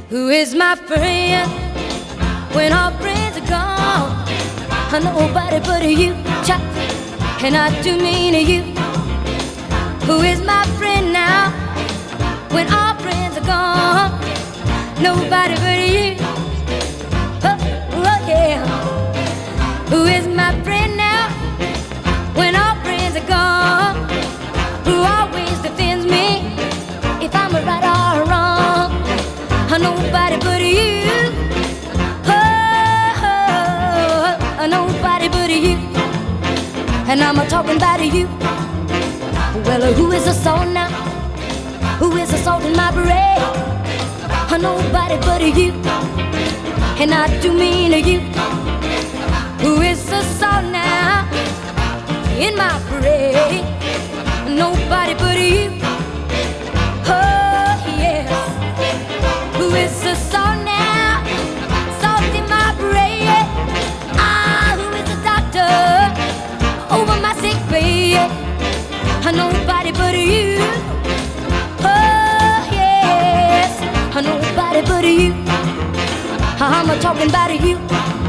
Who is my friend when all friends are gone? Nobody but you, child, and I do mean you. Who is my friend now when all friends are gone? Nobody but you. Oh yeah. Who is my friend now when all friends are gone? Who always defends me if I'm right or wrong? Nobody but you. Oh, nobody but you. And I'm talking about you. Well, who is the salt now? Who is the salt in my bread? Nobody but you. And I do mean you. Who is the salt now in my bread? Nobody but you. Oh yes. Who is the salt now? Salt in my bread. Ah, who is the doctor over my sick bed? Nobody but you. Oh yes. Nobody but you. I'm talking about you.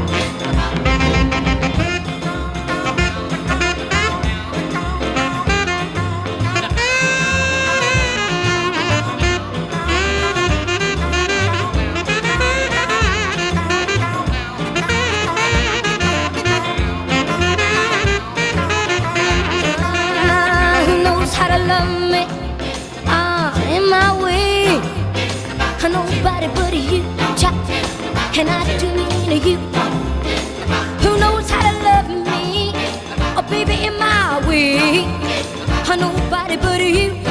Love me, in my way. Nobody but you, child, and I do mean you. Who knows how to love me, oh baby, in my way. Nobody but you.